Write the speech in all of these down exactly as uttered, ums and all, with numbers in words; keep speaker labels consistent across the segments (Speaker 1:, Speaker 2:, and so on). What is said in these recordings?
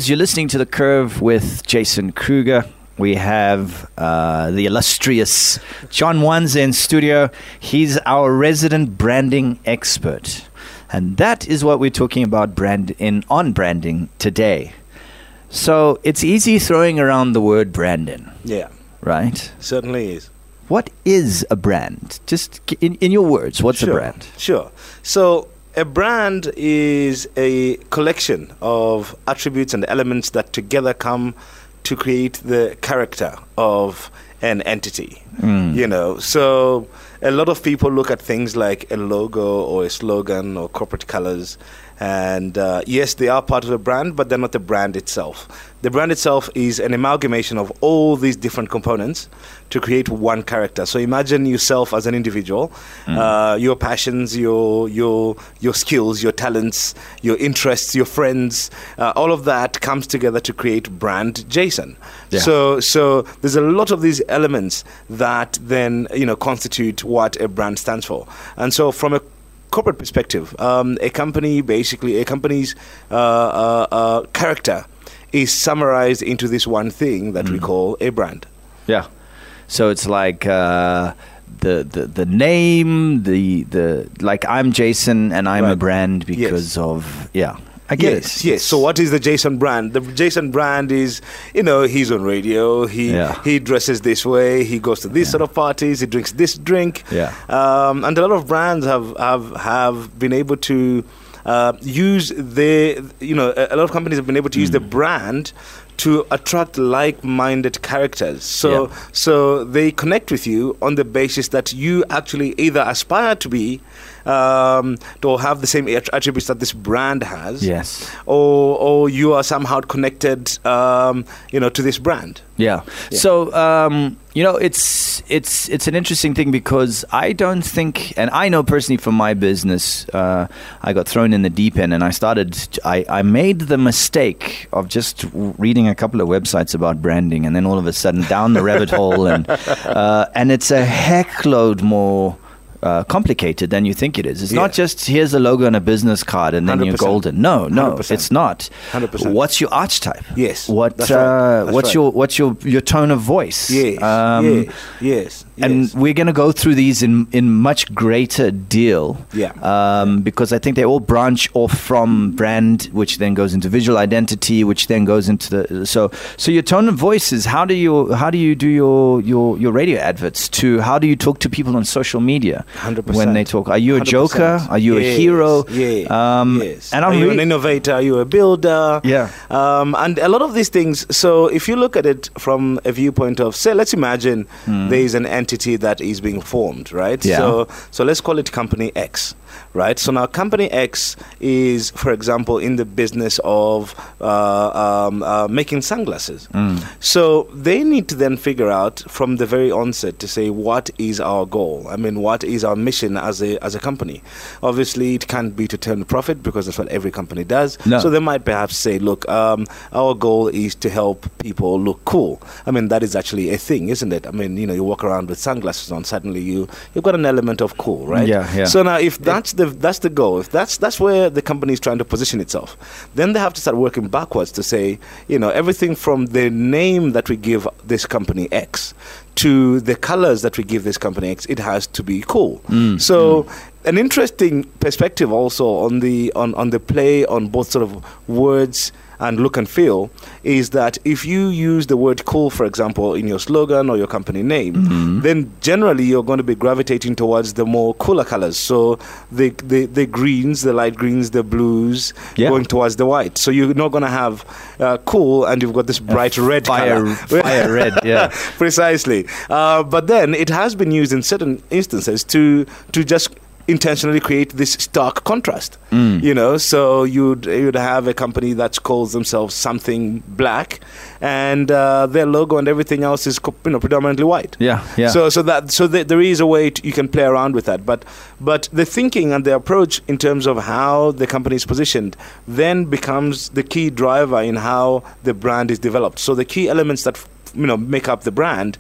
Speaker 1: listeners, you're listening to The Curve with Jason Kruger. We have uh, the illustrious John Wanze in studio. He's our resident branding expert. And that is what we're talking about brand in on branding today. So it's easy throwing around the word branding.
Speaker 2: Yeah.
Speaker 1: Right?
Speaker 2: Certainly is.
Speaker 1: What is a brand? Just in, in your words, what's
Speaker 2: sure,
Speaker 1: a brand?
Speaker 2: Sure. So a brand is a collection of attributes and elements that together come to create the character of an entity. Mm. You know, so a lot of people look at things like a logo or a slogan or corporate colors, and uh, yes, they are part of the brand, but they're not the brand itself. The brand itself is an amalgamation of all these different components to create one character. So imagine yourself as an individual, mm. uh, your passions, your your your skills, your talents, your interests, your friends, uh, all of that comes together to create brand Jason. Yeah. So so there's a lot of these elements that then, you know, constitute what a brand stands for. And so from a corporate perspective, um, a company basically a company's uh, uh, uh, character is summarized into this one thing that mm. we call a brand.
Speaker 1: Yeah. So it's like uh, the, the the name, the the like I'm Jason and I'm right. a brand because yes. of yeah. I get
Speaker 2: yes,
Speaker 1: it.
Speaker 2: Yes. So what is the Jason brand? The Jason brand is, you know, he's on radio. He yeah. he dresses this way. He goes to these yeah. sort of parties. He drinks this drink.
Speaker 1: Yeah.
Speaker 2: Um, and a lot of brands have have, have been able to uh, use the, you know, a, a lot of companies have been able to mm. use the brand to attract like-minded characters. So yeah. so they connect with you on the basis that you actually either aspire to be um, or have the same attributes that this brand has.
Speaker 1: Yes.
Speaker 2: Or or you are somehow connected, um, you know, to this brand.
Speaker 1: Yeah. yeah. So um, you know, it's it's it's an interesting thing because I don't think, and I know personally from my business, uh, I got thrown in the deep end, and I started. I, I made the mistake of just reading a couple of websites about branding, and then all of a sudden down the rabbit hole, and uh, and it's a heckload more uh, complicated than you think it is. It's yeah. not just here's a logo and a business card and then one hundred percent. You're golden. No, no, one hundred percent. It's not.
Speaker 2: one hundred percent.
Speaker 1: What's your archetype?
Speaker 2: Yes.
Speaker 1: What?
Speaker 2: That's
Speaker 1: uh,
Speaker 2: right. That's
Speaker 1: what's
Speaker 2: right.
Speaker 1: your what's your your tone of voice?
Speaker 2: Yes.
Speaker 1: Um,
Speaker 2: yes. Yes.
Speaker 1: And
Speaker 2: yes.
Speaker 1: we're going to go through these in, in much greater deal.
Speaker 2: Yeah.
Speaker 1: Um, because I think they all branch off from brand, which then goes into visual identity, which then goes into the so so your tone of voice is how do you how do you do your your, your radio adverts to how do you talk to people on social media
Speaker 2: one hundred percent.
Speaker 1: when they talk? Are you a
Speaker 2: one hundred percent.
Speaker 1: joker? Are you
Speaker 2: yes.
Speaker 1: a hero?
Speaker 2: Yes.
Speaker 1: Um,
Speaker 2: yes.
Speaker 1: And
Speaker 2: are
Speaker 1: I'm
Speaker 2: you
Speaker 1: re-
Speaker 2: an innovator? Are you a builder?
Speaker 1: Yeah.
Speaker 2: Um, and a lot of these things. So if you look at it from a viewpoint of, say, let's imagine mm. there is an entity that is being formed, right?
Speaker 1: Yeah.
Speaker 2: So so let's call it Company X, right? So now Company X is, for example, in the business of uh, um, uh, making sunglasses.
Speaker 1: Mm.
Speaker 2: So they need to then figure out from the very onset to say, what is our goal? I mean, what is our mission as a as a company? Obviously, it can't be to turn a profit because that's what every company does.
Speaker 1: No.
Speaker 2: So they might perhaps say, look, um, our goal is to help people look cool. I mean, that is actually a thing, isn't it? I mean, you know, you walk around with sunglasses on, suddenly you you've got an element of cool, right?
Speaker 1: Yeah, yeah.
Speaker 2: So now, if that's the that's the goal, if that's that's where the company is trying to position itself, then they have to start working backwards to say, you know, everything from the name that we give this company X to the colors that we give this company X, it has to be cool.
Speaker 1: Mm,
Speaker 2: so.
Speaker 1: Mm.
Speaker 2: An interesting perspective also on the on, on the play on both sort of words and look and feel is that if you use the word cool, for example, in your slogan or your company name,
Speaker 1: mm-hmm.
Speaker 2: then generally you're going to be gravitating towards the more cooler colors. So the the, the greens, the light greens, the blues,
Speaker 1: yeah.
Speaker 2: going towards the white. So you're not going to have uh, cool and you've got this bright uh, red
Speaker 1: fire,
Speaker 2: color.
Speaker 1: Fire red, yeah.
Speaker 2: Precisely. Uh, but then it has been used in certain instances to to just intentionally create this stark contrast,
Speaker 1: mm.
Speaker 2: you know. So you'd you'd have a company that calls themselves something black, and uh, their logo and everything else is, you know, predominantly white.
Speaker 1: Yeah, yeah.
Speaker 2: So so that so th- there is a way to, you can play around with that, but but the thinking and the approach in terms of how the company is positioned then becomes the key driver in how the brand is developed. So the key elements that, you know, make up the brand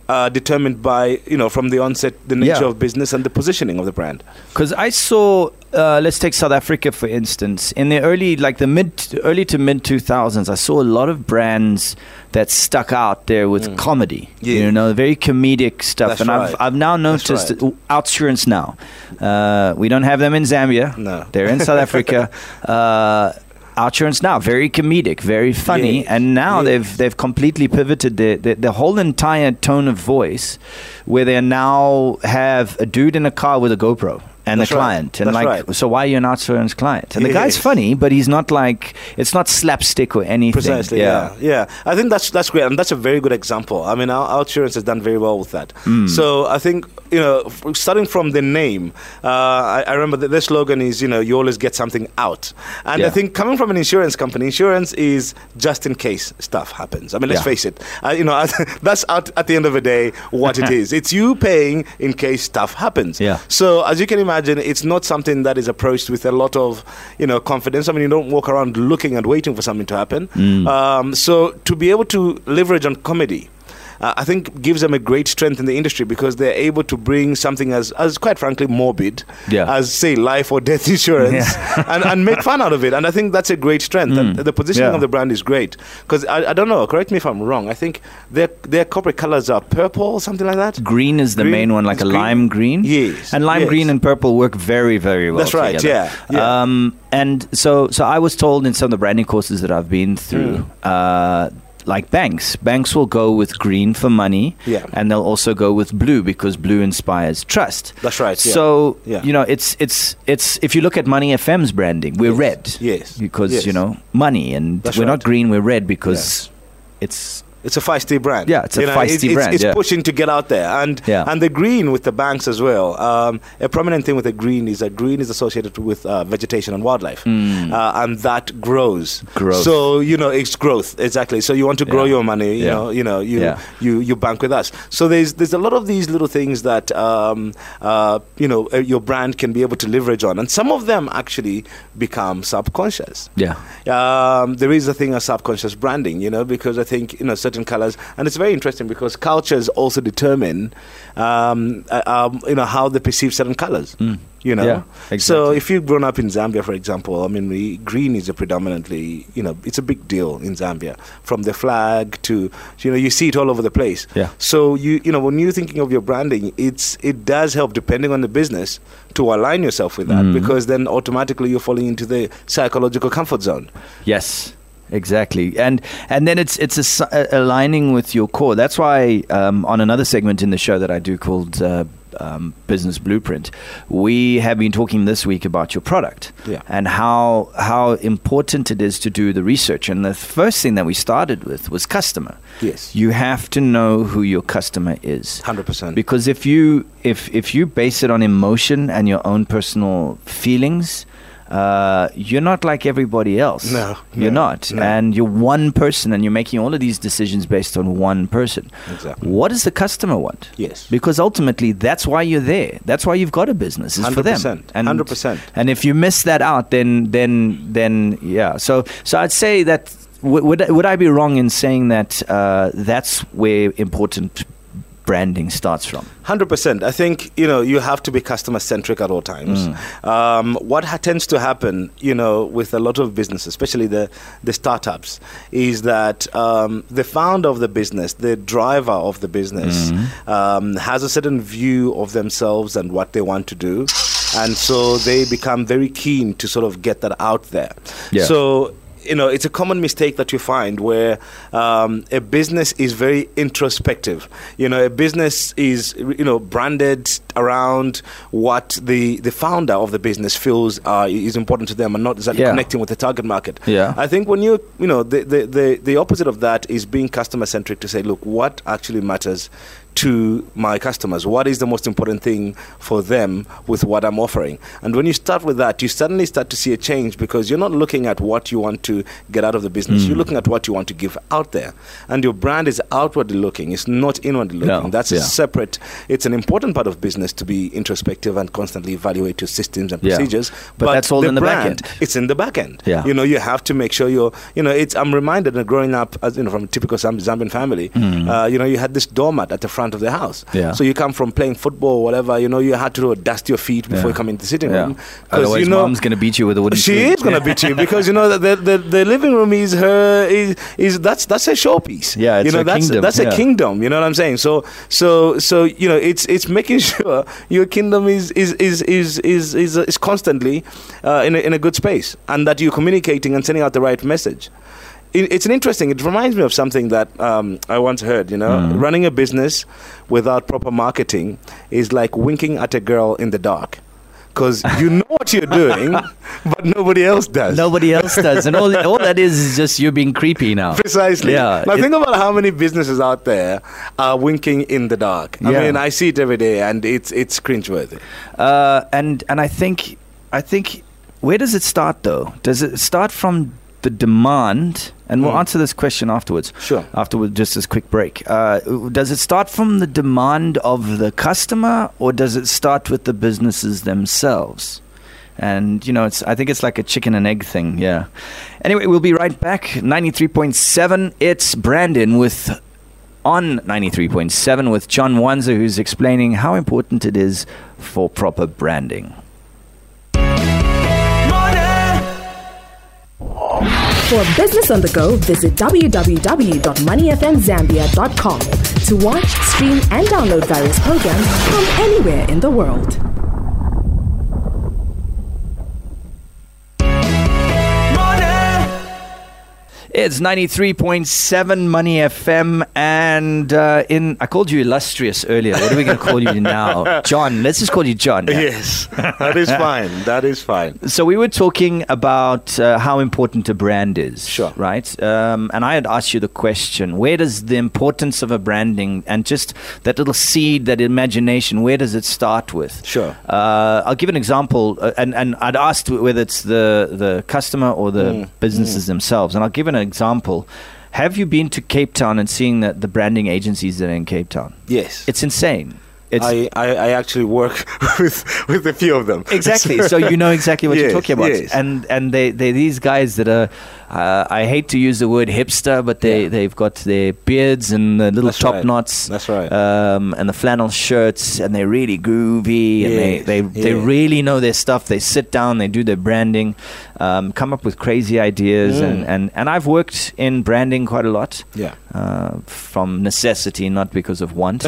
Speaker 2: uh, determined by, you know, from the onset, the nature
Speaker 1: Yeah.
Speaker 2: of business and the positioning of the brand.
Speaker 1: Because I saw, uh, let's take South Africa for instance. In the early, like the mid, early to mid two thousands, I saw a lot of brands that stuck out there with
Speaker 2: Mm.
Speaker 1: comedy.
Speaker 2: Yeah.
Speaker 1: You know, very comedic stuff.
Speaker 2: That's
Speaker 1: and
Speaker 2: right.
Speaker 1: I've I've now
Speaker 2: That's
Speaker 1: noticed
Speaker 2: right.
Speaker 1: that Outsurance now. Uh, we don't have them in Zambia.
Speaker 2: No.
Speaker 1: They're in South Africa. Uh, Outsurance now, very comedic, very funny,
Speaker 2: Yes.
Speaker 1: and now
Speaker 2: Yes.
Speaker 1: they've they've completely pivoted the, the the whole entire tone of voice, where they now have a dude in a car with a GoPro and
Speaker 2: That's
Speaker 1: a
Speaker 2: right.
Speaker 1: client, and
Speaker 2: That's
Speaker 1: like,
Speaker 2: right.
Speaker 1: so why are you an Outsurance client? And the guy's
Speaker 2: Yes.
Speaker 1: funny, but he's not like, it's not slapstick or anything.
Speaker 2: Precisely, yeah. yeah, I think that's that's great, and that's a very good example. I mean, our Outsurance has done very well with that.
Speaker 1: Mm.
Speaker 2: So I think, you know, f- starting from the name, uh, I, I remember that their slogan is, you know, you always get something out. And
Speaker 1: Yeah.
Speaker 2: I think coming from an insurance company, insurance is just in case stuff happens. I mean, let's
Speaker 1: Yeah.
Speaker 2: face it. Uh, you know, that's at, at the end of the day what it is. It's you paying in case stuff happens.
Speaker 1: Yeah.
Speaker 2: So as you can imagine, it's not something that is approached with a lot of, you know, confidence. I mean, you don't walk around looking and waiting for something to happen.
Speaker 1: Mm.
Speaker 2: Um, so to be able to leverage on comedy, uh, I think gives them a great strength in the industry, because they're able to bring something as, as quite frankly, morbid,
Speaker 1: Yeah.
Speaker 2: as, say, life or death insurance, and, and make fun out of it. And I think that's a great strength.
Speaker 1: Mm.
Speaker 2: And the positioning
Speaker 1: Yeah.
Speaker 2: of the brand is great. Because I, I don't know, correct me if I'm wrong, I think their, their corporate colors are purple, something like that.
Speaker 1: Green is the
Speaker 2: Green?
Speaker 1: main one, like
Speaker 2: It's
Speaker 1: a
Speaker 2: green?
Speaker 1: lime green.
Speaker 2: Yes,
Speaker 1: And lime
Speaker 2: yes.
Speaker 1: green and purple work very, very well
Speaker 2: That's right,
Speaker 1: together.
Speaker 2: yeah, yeah.
Speaker 1: Um, and so, so I was told in some of the branding courses that I've been through,
Speaker 2: Mm.
Speaker 1: uh, like banks, banks will go with green for money,
Speaker 2: Yeah.
Speaker 1: and they'll also go with blue because blue inspires trust.
Speaker 2: That's right, yeah.
Speaker 1: So
Speaker 2: Yeah.
Speaker 1: you know, it's it's it's if you look at Money F M's branding, we're
Speaker 2: Yes.
Speaker 1: red,
Speaker 2: Yes.
Speaker 1: because
Speaker 2: Yes.
Speaker 1: you know money, and
Speaker 2: That's
Speaker 1: we're
Speaker 2: right.
Speaker 1: not green, we're red because it's
Speaker 2: It's a feisty brand.
Speaker 1: Yeah, it's a
Speaker 2: You know,
Speaker 1: feisty
Speaker 2: it's, it's-
Speaker 1: brand,
Speaker 2: It's
Speaker 1: yeah.
Speaker 2: pushing to get out there, and
Speaker 1: Yeah.
Speaker 2: and the green with the banks as well. Um, a prominent thing with the green is that green is associated with uh, vegetation and wildlife,
Speaker 1: Mm.
Speaker 2: uh, and that grows.
Speaker 1: Growth.
Speaker 2: So you know, it's growth exactly. So you want to grow
Speaker 1: Yeah.
Speaker 2: your money. You
Speaker 1: Yeah.
Speaker 2: know, you know, you
Speaker 1: Yeah.
Speaker 2: you you bank with us. So there's there's a lot of these little things that um, uh, you know uh, your brand can be able to leverage on, and some of them actually become subconscious.
Speaker 1: yeah.
Speaker 2: Um, there is a thing of subconscious branding, you know, because I think, you know, certain colors, and it's very interesting because cultures also determine, um, uh, um, you know, how they perceive certain colors.
Speaker 1: Mm.
Speaker 2: You know,
Speaker 1: Yeah,
Speaker 2: so
Speaker 1: exactly.
Speaker 2: if you've grown up in Zambia, for example, I mean, we, green is a predominantly, you know, it's a big deal in Zambia. From the flag to, you know, you see it all over the place.
Speaker 1: Yeah.
Speaker 2: So you, you know, when you're thinking of your branding, it's it does help, depending on the business, to align yourself with that,
Speaker 1: Mhm.
Speaker 2: because then automatically you're falling into the psychological comfort zone.
Speaker 1: Yes, exactly, and and then it's it's a, s- a- aligning with your core. That's why um, on another segment in the show that I do called uh, um, Business Blueprint, we have been talking this week about your product
Speaker 2: Yeah.
Speaker 1: and how how important it is to do the research. And the first thing that we started with was customer.
Speaker 2: Yes.
Speaker 1: You have to know who your customer is.
Speaker 2: one hundred percent.
Speaker 1: Because if you if if you base it on emotion and your own personal feelings, uh, you're not like everybody else.
Speaker 2: No,
Speaker 1: you're
Speaker 2: no,
Speaker 1: not,
Speaker 2: no.
Speaker 1: and you're one person, and you're making all of these decisions based on one person.
Speaker 2: Exactly.
Speaker 1: What does the customer want?
Speaker 2: Yes.
Speaker 1: Because ultimately, that's why you're there. That's why you've got a business. It's for them.
Speaker 2: one hundred percent.
Speaker 1: And
Speaker 2: one hundred percent.
Speaker 1: And if you miss that out, then then then yeah. So so I'd say that. W- would I- would I be wrong in saying that uh, that's where important branding starts from?
Speaker 2: one hundred percent. I think, you know, you have to be customer centric at all times.
Speaker 1: Mm.
Speaker 2: Um, what ha- tends to happen, you know, with a lot of businesses, especially the, the startups, is that um, the founder of the business, the driver of the business,
Speaker 1: Mhm.
Speaker 2: um, has a certain view of themselves and what they want to do. And so they become very keen to sort of get that out there.
Speaker 1: Yeah.
Speaker 2: So, you know, it's a common mistake that you find where um, a business is very introspective. You know, a business is, you know, branded around what the, the founder of the business feels uh, is important to them, and not exactly
Speaker 1: Yeah.
Speaker 2: connecting with the target market.
Speaker 1: Yeah.
Speaker 2: I think when you, you know, the, the, the, the opposite of that is being customer centric, to say, look, what actually matters to my customers? What is the most important thing for them with what I'm offering? And when you start with that, you suddenly start to see a change, because you're not looking at what you want to get out of the business.
Speaker 1: Mm.
Speaker 2: You're looking at what you want to give out there. And your brand is outwardly looking. It's not inwardly looking.
Speaker 1: No.
Speaker 2: That's
Speaker 1: Yeah.
Speaker 2: a separate, it's an important part of business to be introspective and constantly evaluate your systems and
Speaker 1: Yeah.
Speaker 2: procedures.
Speaker 1: But that's all in the back
Speaker 2: brand,
Speaker 1: end.
Speaker 2: It's in the back end.
Speaker 1: Yeah.
Speaker 2: You know, you have to make sure you're, you know, it's, I'm reminded of growing up as, you know, from a typical Zamb- Zambian family,
Speaker 1: Mm.
Speaker 2: uh, you know, you had this doormat at the front front of the house.
Speaker 1: Yeah.
Speaker 2: So you come from playing football or whatever, you know, you had to dust your feet before
Speaker 1: Yeah.
Speaker 2: you come into the sitting
Speaker 1: Yeah.
Speaker 2: room.
Speaker 1: Otherwise,
Speaker 2: you know,
Speaker 1: mom's going to beat you with a wooden
Speaker 2: she
Speaker 1: spoon.
Speaker 2: is going to beat you because you know the, the the living room is her is, is that's that's a showpiece.
Speaker 1: Yeah, it's
Speaker 2: you know
Speaker 1: a
Speaker 2: that's
Speaker 1: kingdom,
Speaker 2: that's
Speaker 1: yeah.
Speaker 2: a kingdom. You know what I'm saying? So so so you know it's it's making sure your kingdom is is is is is is, is constantly uh, in a, in a good space, and that you're communicating and sending out the right message. It, it's an interesting. It reminds me of something that um, I once heard. You know,
Speaker 1: Mm.
Speaker 2: running a business without proper marketing is like winking at a girl in the dark. Because you know what you're doing, but nobody else does.
Speaker 1: Nobody else does. And all, all that is is just you being creepy now.
Speaker 2: Precisely.
Speaker 1: Yeah.
Speaker 2: Now
Speaker 1: It-
Speaker 2: think about how many businesses out there are winking in the dark. I
Speaker 1: Yeah.
Speaker 2: mean, I see it every day, and it's it's cringeworthy.
Speaker 1: Uh, and and I think I think where does it start though? Does it start from the demand? And we'll
Speaker 2: Mm.
Speaker 1: answer this question afterwards.
Speaker 2: Sure.
Speaker 1: After we- just this quick break. Uh, does it start from the demand of the customer, or does it start with the businesses themselves? And you know, it's I think it's like a chicken and egg thing. Yeah. Anyway, we'll be right back. ninety-three point seven. It's Brandon with on ninety-three point seven with John Wanza, who's explaining how important it is for proper branding.
Speaker 3: For business on the go, visit w w w dot money f m zambia dot com to watch, stream, and download various programs from anywhere in the world.
Speaker 1: It's ninety-three point seven Money F M, and uh, in I called you illustrious earlier. What are we going to call you now? John. Let's just call you John. Yeah.
Speaker 2: Yes, that is fine. That is fine.
Speaker 1: So we were talking about uh, how important a brand is.
Speaker 2: Sure.
Speaker 1: Right? Um, and I had asked you the question, where does the importance of a branding and just that little seed, that imagination, where does it start with?
Speaker 2: Sure.
Speaker 1: Uh, I'll give an example, uh, and, and I'd asked whether it's the, the customer or the
Speaker 2: Mm,
Speaker 1: businesses themselves. And I'll give an example. Have you been to Cape Town and seeing that the branding agencies that are in Cape Town?
Speaker 2: Yes.
Speaker 1: It's insane. It's
Speaker 2: I, I, I actually work with with a few of them.
Speaker 1: Exactly. So you know exactly what
Speaker 2: Yes,
Speaker 1: you're talking about.
Speaker 2: yes.
Speaker 1: And and they they these guys that are, uh, I hate to use the word hipster, but they
Speaker 2: Yeah.
Speaker 1: they've got their beards and the little
Speaker 2: That's
Speaker 1: top
Speaker 2: right.
Speaker 1: knots.
Speaker 2: That's right.
Speaker 1: Um, and the flannel shirts, and they're really groovy, and
Speaker 2: Yes,
Speaker 1: they they, they
Speaker 2: yes.
Speaker 1: really know their stuff. They sit down, they do their branding, um, come up with crazy ideas,
Speaker 2: Mm.
Speaker 1: and, and and I've worked in branding quite a lot.
Speaker 2: Yeah.
Speaker 1: Uh, from necessity, not because of want.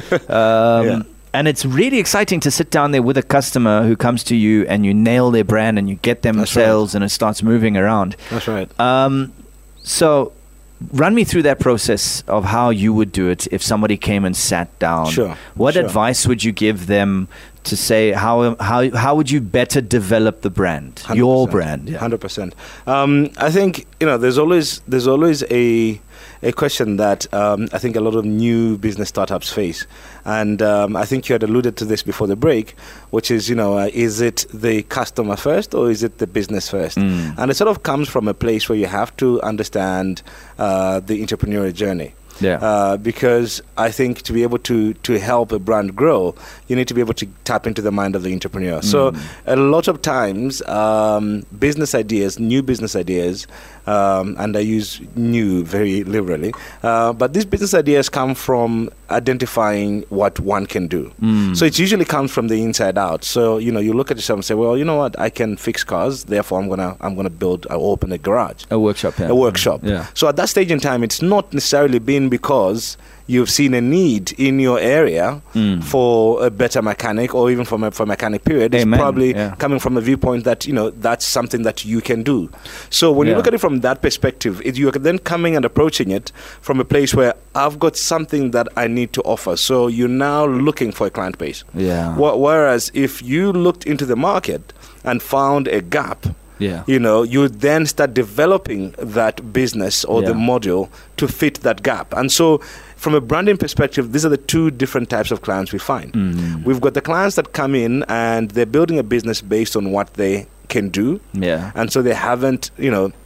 Speaker 1: um,
Speaker 2: Yeah.
Speaker 1: And it's really exciting to sit down there with a customer who comes to you and you nail their brand and you get them
Speaker 2: That's right.
Speaker 1: sales and it starts moving around.
Speaker 2: That's right.
Speaker 1: Um, so run me through that process of how you would do it if somebody came and sat down.
Speaker 2: Sure,
Speaker 1: What
Speaker 2: sure.
Speaker 1: advice would you give them to say how how how would you better develop the brand, your brand? Yeah.
Speaker 2: Hundred percent. Um, I think you know. There's always there's always a a question that um, I think a lot of new business startups face, and um, I think you had alluded to this before the break, which is you know uh, is it the customer first or is it the business first?
Speaker 1: Mm.
Speaker 2: And it sort of comes from a place where you have to understand uh, the entrepreneurial journey.
Speaker 1: Yeah.
Speaker 2: Uh, because I think to be able to to help a brand grow, you need to be able to tap into the mind of the entrepreneur. So a lot of times, um, business ideas, new business ideas, um, and I use new very liberally, uh, but these business ideas come from identifying what one can do.
Speaker 1: Mm.
Speaker 2: So it usually comes from the inside out. So you know, you look at yourself and say, well, you know what, I can fix cars, therefore I'm gonna I'm gonna build, I open a garage.
Speaker 1: A workshop. Yeah.
Speaker 2: A workshop.
Speaker 1: Yeah.
Speaker 2: So at that stage in time, it's not necessarily been because you've seen a need in your area
Speaker 1: Mm.
Speaker 2: for a better mechanic or even from a for mechanic period. It's
Speaker 1: Amen.
Speaker 2: probably
Speaker 1: Yeah.
Speaker 2: coming from a viewpoint that, you know, that's something that you can do. So when you
Speaker 1: Yeah.
Speaker 2: look at it from that perspective, it, you're then coming and approaching it from a place where I've got something that I need to offer. So you're now looking for a client base.
Speaker 1: Yeah.
Speaker 2: Wh- Whereas if you looked into the market and found a gap,
Speaker 1: Yeah.
Speaker 2: you know, you then start developing that business or the
Speaker 1: Yeah.
Speaker 2: module to fit that gap. And so from a branding perspective, these are the two different types of clients we find.
Speaker 1: Mm.
Speaker 2: We've got the clients that come in and they're building a business based on what they can do.
Speaker 1: Yeah.
Speaker 2: And so they haven't, you know,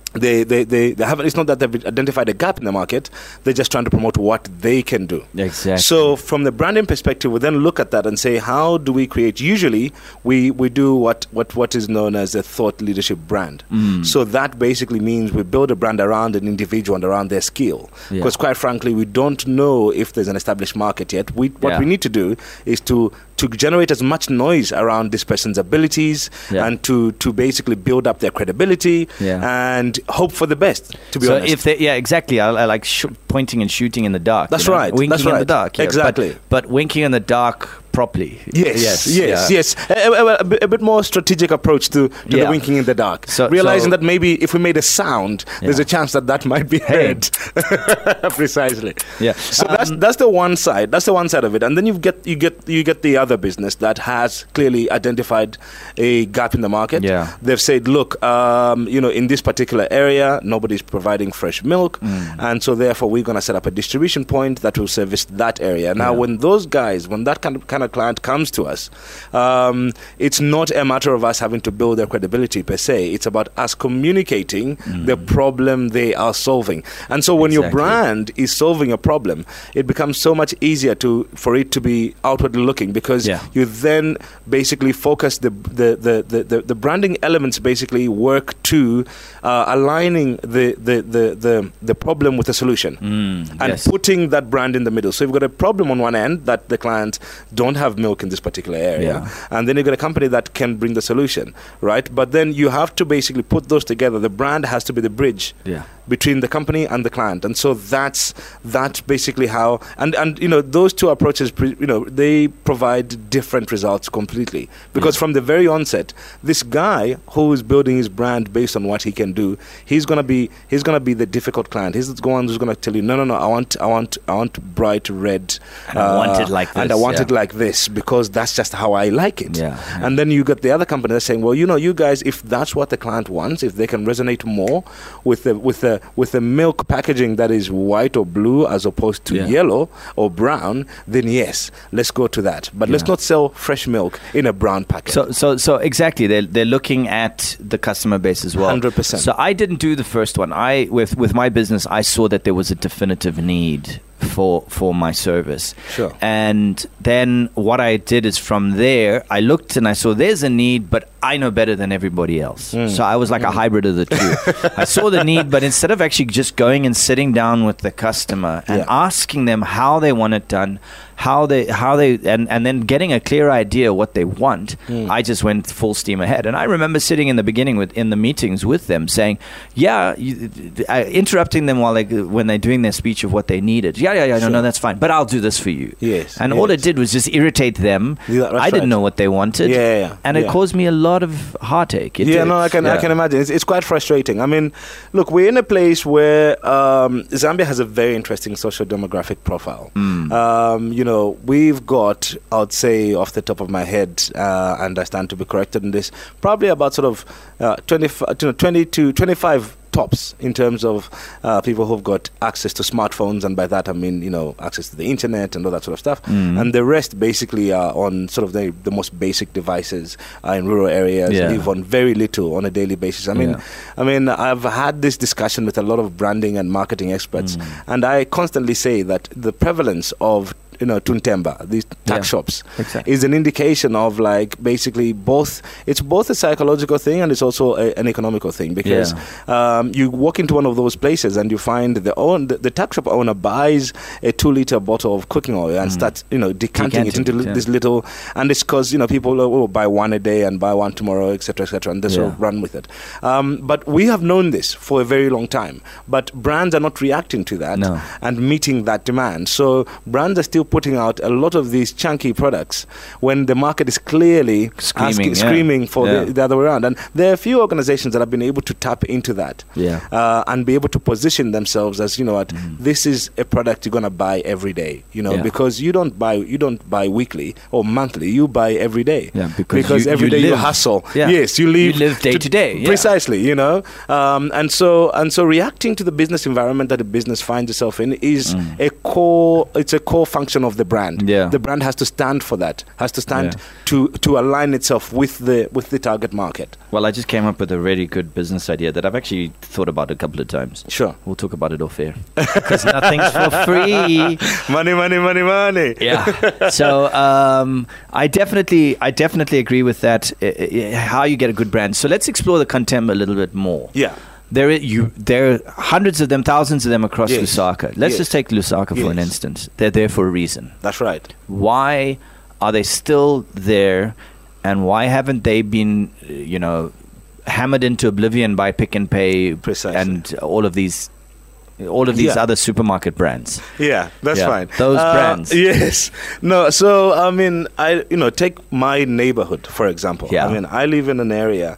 Speaker 2: They, they, they, they haven't. It's not that they've identified a gap in the market. They're just trying to promote what they can do.
Speaker 1: Exactly.
Speaker 2: So from the branding perspective, we then look at that and say, how do we create? Usually, we, we do what, what, what is known as a thought leadership brand.
Speaker 1: Mm.
Speaker 2: So that basically means we build a brand around an individual and around their skill.
Speaker 1: Yeah.
Speaker 2: Because quite frankly, we don't know if there's an established market yet. We, what
Speaker 1: Yeah.
Speaker 2: we need to do is to to generate as much noise around this person's abilities
Speaker 1: Yeah.
Speaker 2: and to, to basically build up their credibility
Speaker 1: Yeah.
Speaker 2: and hope for the best, to be
Speaker 1: so
Speaker 2: honest.
Speaker 1: if they, yeah, exactly. I, I like sh- pointing and shooting in the dark.
Speaker 2: That's
Speaker 1: you know?
Speaker 2: right,
Speaker 1: Winking
Speaker 2: that's
Speaker 1: in the
Speaker 2: right.
Speaker 1: dark. yeah.
Speaker 2: Exactly.
Speaker 1: But, but winking in the dark properly.
Speaker 2: Yes, yes, yes.
Speaker 1: yeah.
Speaker 2: yes. A, a, a, bit- a bit more strategic approach to, to
Speaker 1: Yeah.
Speaker 2: the winking in the dark.
Speaker 1: So-
Speaker 2: Realizing
Speaker 1: so-
Speaker 2: that maybe if we made a sound, there's
Speaker 1: Yeah.
Speaker 2: a chance that that might be
Speaker 1: Hey.
Speaker 2: heard. Precisely.
Speaker 1: Yeah.
Speaker 2: So
Speaker 1: Um,
Speaker 2: that's that's the one side. That's the one side of it, and then you get you get you get the other business that has clearly identified a gap in the market.
Speaker 1: Yeah.
Speaker 2: They've said, look, um, you know, in this particular area, nobody's providing fresh milk,
Speaker 1: Mm.
Speaker 2: and so therefore we're going to set up a distribution point that will service that area. Now,
Speaker 1: Yeah.
Speaker 2: when those guys, when that kind of kind of client comes to us, um, it's not a matter of us having to build their credibility per se. It's about us communicating the problem they are solving. And so when your
Speaker 1: Exactly.
Speaker 2: brand is solving a problem, it becomes so much easier to for it to be outwardly looking, because
Speaker 1: Yeah.
Speaker 2: you then basically focus the the, the, the, the, the branding elements basically work to uh, aligning the, the, the, the, the problem with the solution.
Speaker 1: Mm,
Speaker 2: And
Speaker 1: yes.
Speaker 2: putting that brand in the middle. So you've got a problem on one end that the client don't have milk in this particular area,
Speaker 1: Yeah.
Speaker 2: and then you've got a company that can bring the solution, right? But then you have to basically put those together. The brand has to be the bridge
Speaker 1: Yeah.
Speaker 2: between the company and the client, and so that's that's basically how. And and you know those two approaches, pre, you know, they provide different results completely, because
Speaker 1: Yeah.
Speaker 2: from the very onset, this guy who is building his brand based on what he can do, he's gonna be he's gonna be the difficult client. He's the one who's gonna tell you, no, no, no, I want I want I want bright red,
Speaker 1: And I want it like
Speaker 2: and I
Speaker 1: this,
Speaker 2: want
Speaker 1: yeah.
Speaker 2: it like this because that's just how I like it.
Speaker 1: Yeah, yeah.
Speaker 2: And then you got the other company that's saying, well, you know, you guys, if that's what the client wants, if they can resonate more with the with the with the milk packaging that is white or blue as opposed to
Speaker 1: Yeah.
Speaker 2: yellow or brown, then yes, let's go to that. But let's
Speaker 1: Yeah.
Speaker 2: not sell fresh milk in a brown packet.
Speaker 1: So, so, so exactly, they're they're looking at the customer base as well.
Speaker 2: one hundred percent.
Speaker 1: So I didn't do the first one. I with with my business, I saw that there was a definitive need for for my service.
Speaker 2: Sure.
Speaker 1: And then what I did is from there, I looked and I saw there's a need, but I know better than everybody else.
Speaker 2: Mm.
Speaker 1: So I was like a hybrid of the two. I saw the need, but instead of actually just going and sitting down with the customer and
Speaker 2: Yeah.
Speaker 1: asking them how they want it done, how they how they and, and then getting a clear idea what they want,
Speaker 2: Mm.
Speaker 1: I just went full steam ahead. And I remember sitting in the beginning with in the meetings with them saying, yeah, you, I, interrupting them while they when they're doing their speech of what they needed. Yeah, yeah, yeah, no,
Speaker 2: Sure.
Speaker 1: no, that's fine. But I'll do this for you.
Speaker 2: Yes,
Speaker 1: And all it
Speaker 2: yes.
Speaker 1: did was just irritate them.
Speaker 2: Yeah, that's
Speaker 1: I didn't
Speaker 2: right.
Speaker 1: know what they wanted.
Speaker 2: Yeah, yeah, yeah.
Speaker 1: And it
Speaker 2: Yeah.
Speaker 1: caused me a lot of heartache. It
Speaker 2: yeah,
Speaker 1: did.
Speaker 2: no, I can I
Speaker 1: Yeah.
Speaker 2: can imagine. It's, it's quite frustrating. I mean, look, we're in a place where um, Zambia has a very interesting social demographic profile.
Speaker 1: Mm.
Speaker 2: Um, you know, we've got, I'd say, off the top of my head, uh, and I stand to be corrected in this, probably about sort of uh, twenty, you know, twenty to twenty-five tops in terms of uh, people who've got access to smartphones, and by that I mean, you know, access to the internet and all that sort of stuff.
Speaker 1: Mm.
Speaker 2: And the rest basically are on sort of the, the most basic devices uh, in rural areas,
Speaker 1: Yeah.
Speaker 2: live on very little on a daily basis. I mean,
Speaker 1: Yeah.
Speaker 2: I mean, I've had this discussion with a lot of branding and marketing experts,
Speaker 1: Mm.
Speaker 2: and I constantly say that the prevalence of you know, Tuntemba, these tax
Speaker 1: Yeah.
Speaker 2: shops,
Speaker 1: Exactly.
Speaker 2: is an indication of like basically both. It's both a psychological thing and it's also a, an economical thing, because um, you walk into one of those places and you find the own the, the tax shop owner buys a two liter bottle of cooking oil and
Speaker 1: Mm.
Speaker 2: starts you know decanting it
Speaker 1: Decanting
Speaker 2: into
Speaker 1: it,
Speaker 2: li-
Speaker 1: yeah.
Speaker 2: this little, and it's because you know people oh, buy one a day and buy one tomorrow, et cetera, et cetera, and they sort
Speaker 1: Yeah.
Speaker 2: of run with it. Um, but we have known this for a very long time, but brands are not reacting to that
Speaker 1: No.
Speaker 2: and meeting that demand. So brands are still putting out a lot of these chunky products when the market is clearly
Speaker 1: Screaming,
Speaker 2: asking,
Speaker 1: yeah.
Speaker 2: screaming for
Speaker 1: Yeah.
Speaker 2: the, the other way around. And there are a few organizations that have been able to tap into that
Speaker 1: Yeah.
Speaker 2: uh, and be able to position themselves as, you know what,
Speaker 1: Mm.
Speaker 2: this is a product you're going to buy every day, you know,
Speaker 1: Yeah.
Speaker 2: because you don't buy you don't buy weekly or monthly, you buy every day.
Speaker 1: Yeah, because you-
Speaker 2: every
Speaker 1: you
Speaker 2: day you
Speaker 1: live.
Speaker 2: hustle.
Speaker 1: Yeah.
Speaker 2: Yes, you live,
Speaker 1: You live day to day, yeah.
Speaker 2: Precisely, you know. Um, and so and so reacting to the business environment that the business finds itself in is
Speaker 1: Mm.
Speaker 2: a core it's a core function function of the brand.
Speaker 1: Yeah.
Speaker 2: The brand has to stand for that, has to stand
Speaker 1: Yeah.
Speaker 2: to, to align itself with the with the target market.
Speaker 1: Well, I just came up with a really good business idea that I've actually thought about a couple of times.
Speaker 2: Sure.
Speaker 1: We'll talk about it off air. Because nothing's for free.
Speaker 2: Money, money, money, money.
Speaker 1: Yeah. So um, I definitely, I definitely agree with that. Uh, uh, how you get a good brand. So let's explore the content a little bit more.
Speaker 2: Yeah.
Speaker 1: There, i- you, there are hundreds of them, thousands of them across
Speaker 2: Yes.
Speaker 1: Lusaka. Let's
Speaker 2: Yes.
Speaker 1: just take Lusaka for an
Speaker 2: Yes.
Speaker 1: instance. They're there for a reason.
Speaker 2: That's right.
Speaker 1: Why are they still there, and why haven't they been, uh, you know, hammered into oblivion by Pick and Pay
Speaker 2: Precisely.
Speaker 1: and all of these, all of these
Speaker 2: Yeah.
Speaker 1: other supermarket brands?
Speaker 2: Yeah, that's
Speaker 1: Yeah,
Speaker 2: fine.
Speaker 1: those
Speaker 2: Uh,
Speaker 1: brands.
Speaker 2: Yes. No, so I mean, I you know, take my neighborhood for example.
Speaker 1: Yeah.
Speaker 2: I mean, I live in an area.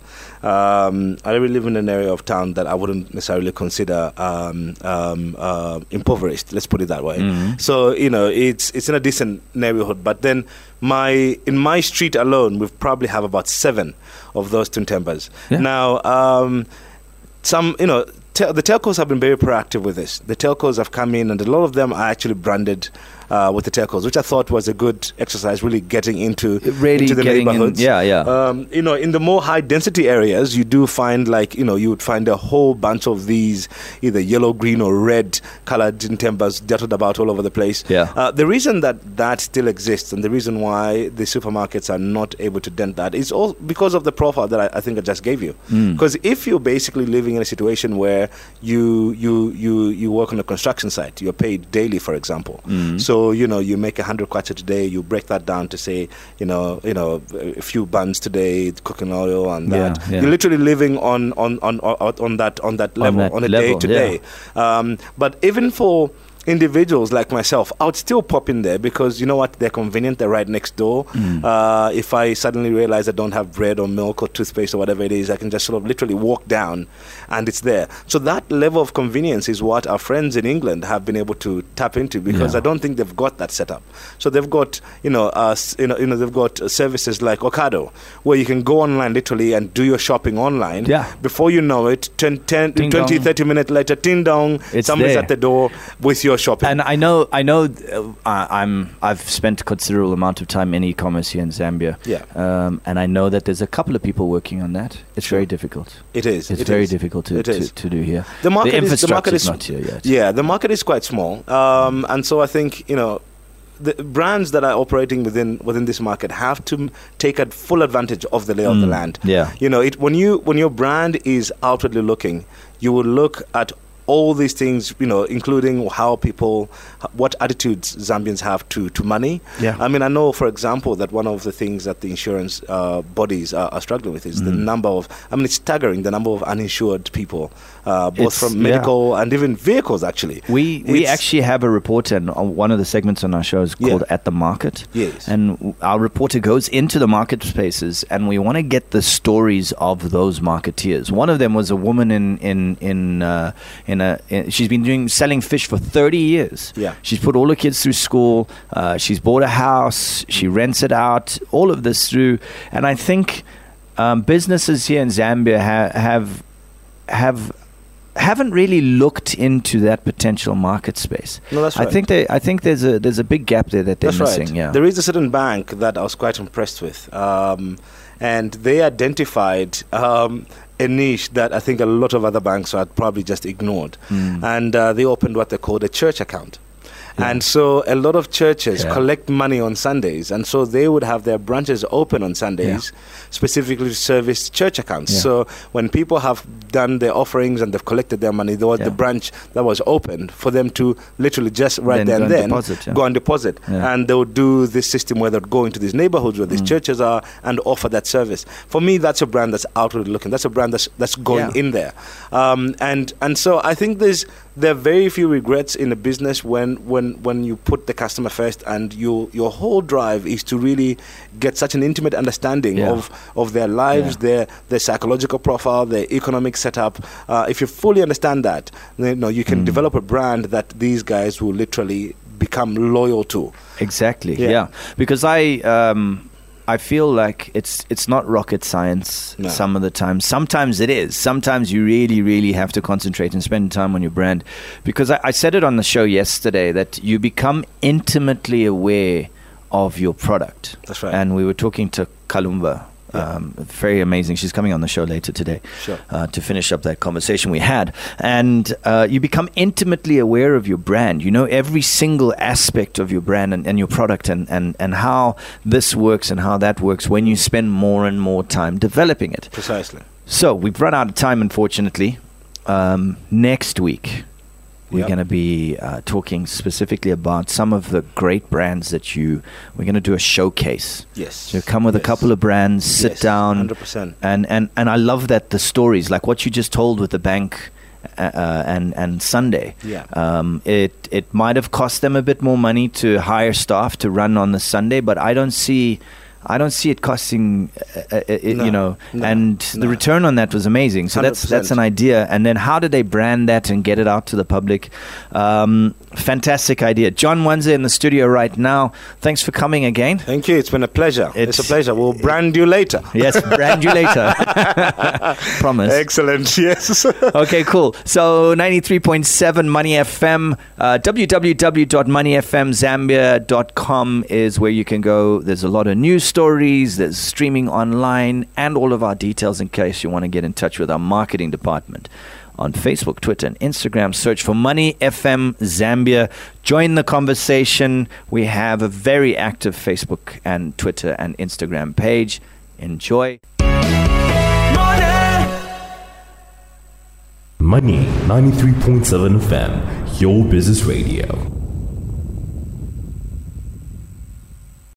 Speaker 2: Um, I live in an area of town that I wouldn't necessarily consider um, um, uh, impoverished. Let's put it that way.
Speaker 1: Mhm.
Speaker 2: So you know, it's it's in a decent neighborhood. But then my in my street alone, we probably have about seven of those Twin Timbers.
Speaker 1: Yeah.
Speaker 2: Now, um, some you know. Tel- the telcos have been very proactive with this. The telcos have come in, and a lot of them are actually branded uh, with the telcos, which I thought was a good exercise, really getting into,
Speaker 1: Really
Speaker 2: into the
Speaker 1: getting in-
Speaker 2: neighborhoods.
Speaker 1: yeah, yeah.
Speaker 2: Um, you know, in the more high density areas, you do find like, you know, you would find a whole bunch of these either yellow, green, or red colored timbers dotted about all over the place.
Speaker 1: Yeah.
Speaker 2: Uh, the reason that that still exists, and the reason why the supermarkets are not able to dent that, is all because of the profile that I, I think I just gave you.
Speaker 1: Mm.
Speaker 2: Because if you're basically living in a situation where you you you you work on a construction site, you're paid daily, for example.
Speaker 1: Mm.
Speaker 2: So you know you make a hundred kwacha today. You break that down to say you know you know a few buns today, cooking oil, and that.
Speaker 1: Yeah, yeah.
Speaker 2: You're literally living on on on on, on that on that level
Speaker 1: that
Speaker 2: on a
Speaker 1: level,
Speaker 2: day to day. Um, but even for individuals like myself, I would still pop in there because you know what, they're convenient, they're right next door.
Speaker 1: Mm.
Speaker 2: Uh, if I suddenly realize I don't have bread or milk or toothpaste or whatever it is, I can just sort of literally walk down and it's there. So that level of convenience is what our friends in England have been able to tap into, because
Speaker 1: Yeah.
Speaker 2: I don't think they've got that set up. So they've got you know uh, s- you know you know they've got uh, services like Ocado, where you can go online literally and do your shopping online.
Speaker 1: Yeah.
Speaker 2: Before you know it, ten, ten,
Speaker 1: Ding
Speaker 2: twenty,
Speaker 1: dong.
Speaker 2: thirty minutes later, ting dong,
Speaker 1: It's
Speaker 2: somebody's
Speaker 1: there.
Speaker 2: at the door with your shopping.
Speaker 1: And I know, I know, uh, I- I'm. I've spent a considerable amount of time in e-commerce here in Zambia.
Speaker 2: Yeah.
Speaker 1: Um, and I know that there's a couple of people working on that. It's
Speaker 2: Sure.
Speaker 1: very difficult.
Speaker 2: It is.
Speaker 1: It's
Speaker 2: it
Speaker 1: very
Speaker 2: is.
Speaker 1: difficult to,
Speaker 2: It
Speaker 1: to,
Speaker 2: is.
Speaker 1: to do here.
Speaker 2: The market
Speaker 1: the
Speaker 2: is the market
Speaker 1: infrastructure's
Speaker 2: is
Speaker 1: not here yet.
Speaker 2: Yeah, the market is quite small, um, and so I think you know the brands that are operating within within this market have to m- take a full advantage of the lay of the
Speaker 1: Mm,
Speaker 2: land.
Speaker 1: yeah.
Speaker 2: You know, it when you when your brand is outwardly looking, you will look at all these things, you know, including how people, what attitudes Zambians have to, to money.
Speaker 1: Yeah.
Speaker 2: I mean, I know, for example, that one of the things that the insurance uh, bodies are, are struggling with is the
Speaker 1: Mm.
Speaker 2: number of, I mean, it's staggering, the number of uninsured people, uh, both
Speaker 1: It's-
Speaker 2: from
Speaker 1: yeah.
Speaker 2: medical and even vehicles, actually.
Speaker 1: We we
Speaker 2: It's-
Speaker 1: actually have a reporter, and on one of the segments on our show is
Speaker 2: Yeah.
Speaker 1: called At the Market.
Speaker 2: Yes.
Speaker 1: And w- our reporter goes into the market spaces, and we want to get the stories of those marketeers. One of them was a woman in in in uh, in a. In, she's been doing selling fish for thirty years.
Speaker 2: Yeah.
Speaker 1: She's put all her kids through school. Uh, she's bought a house. She rents it out. All of this through, and I think um, businesses here in Zambia ha- have have. haven't really looked into that potential market space.
Speaker 2: No, that's
Speaker 1: I
Speaker 2: right.
Speaker 1: think they. I think there's a there's a big gap there that they're
Speaker 2: That's
Speaker 1: missing.
Speaker 2: right.
Speaker 1: Yeah.
Speaker 2: There is a certain bank that I was quite impressed with, um, and they identified um, a niche that I think a lot of other banks had probably just ignored,
Speaker 1: Mm.
Speaker 2: and uh, they opened what they called a church account.
Speaker 1: Yeah.
Speaker 2: And so a lot of churches
Speaker 1: Yeah.
Speaker 2: collect money on Sundays, and so they would have their branches open on Sundays, specifically to service church accounts.
Speaker 1: Yeah.
Speaker 2: So when people have done their offerings and they've collected their money, there was
Speaker 1: Yeah.
Speaker 2: the branch that was open for them to literally just right
Speaker 1: Then
Speaker 2: there
Speaker 1: go
Speaker 2: and
Speaker 1: and
Speaker 2: then
Speaker 1: deposit, yeah.
Speaker 2: go and deposit.
Speaker 1: Yeah.
Speaker 2: And they would do this system where they'd go into these neighborhoods where these
Speaker 1: Mm.
Speaker 2: churches are and offer that service. For me, that's a brand that's outward looking. That's a brand that's that's going
Speaker 1: Yeah.
Speaker 2: in there. Um, and and so I think there's there are very few regrets in a business when when when you put the customer first, and you your whole drive is to really get such an intimate understanding
Speaker 1: Yeah.
Speaker 2: of of their lives,
Speaker 1: Yeah.
Speaker 2: their their psychological profile, their economic setup. Uh, if you fully understand that, then you know you can
Speaker 1: Mm.
Speaker 2: develop a brand that these guys will literally become loyal to.
Speaker 1: Exactly.
Speaker 2: Yeah.
Speaker 1: Yeah. Because I um, I feel like it's it's not rocket science
Speaker 2: No.
Speaker 1: some of the time. Sometimes it is. Sometimes you really, really have to concentrate and spend time on your brand. Because I, I said it on the show yesterday that you become intimately aware of your product.
Speaker 2: That's right.
Speaker 1: And we were talking to Kalumba.
Speaker 2: Yeah.
Speaker 1: Um, very amazing. She's coming on the show later today
Speaker 2: Sure.
Speaker 1: uh, to finish up that conversation we had. And uh, you become intimately aware of your brand. You know every single aspect of your brand and, and your product and, and, and how this works and how that works when you spend more and more time developing it.
Speaker 2: Precisely.
Speaker 1: So we've run out of time, unfortunately. Um, next week, we're
Speaker 2: Yep.
Speaker 1: going to be uh, talking specifically about some of the great brands that you, we're going to do a showcase.
Speaker 2: Yes.
Speaker 1: So come with
Speaker 2: Yes.
Speaker 1: a couple of brands, sit
Speaker 2: Yes,
Speaker 1: down.
Speaker 2: one hundred percent.
Speaker 1: And, and, and I love that the stories, like what you just told with the bank uh, uh, and, and Sunday.
Speaker 2: Yeah.
Speaker 1: Um, it, it might have cost them a bit more money to hire staff to run on the Sunday, but I don't see... I don't see it costing, uh, uh, uh,
Speaker 2: No,
Speaker 1: you know,
Speaker 2: no,
Speaker 1: and the
Speaker 2: no.
Speaker 1: return on that was amazing. So that's that's an
Speaker 2: one hundred percent.
Speaker 1: idea. And then how do they brand that and get it out to the public? Um, fantastic idea. John Wanza in the studio right now. Thanks for coming again.
Speaker 2: Thank you. It's been a pleasure. It's,
Speaker 1: It's-
Speaker 2: a pleasure. We'll brand you later.
Speaker 1: Yes, brand you later. Promise.
Speaker 2: Excellent. Yes.
Speaker 1: Okay, cool. So ninety-three point seven Money F M, uh, w w w dot money f m zambia dot com is where you can go. There's a lot of news stories, there's streaming online, and all of our details in case you want to get in touch with our marketing department. On Facebook, Twitter, and Instagram, search for Money F M Zambia. Join the conversation. We have a very active Facebook and Twitter and Instagram page. Enjoy.
Speaker 4: Money ninety-three point seven F M, your business radio.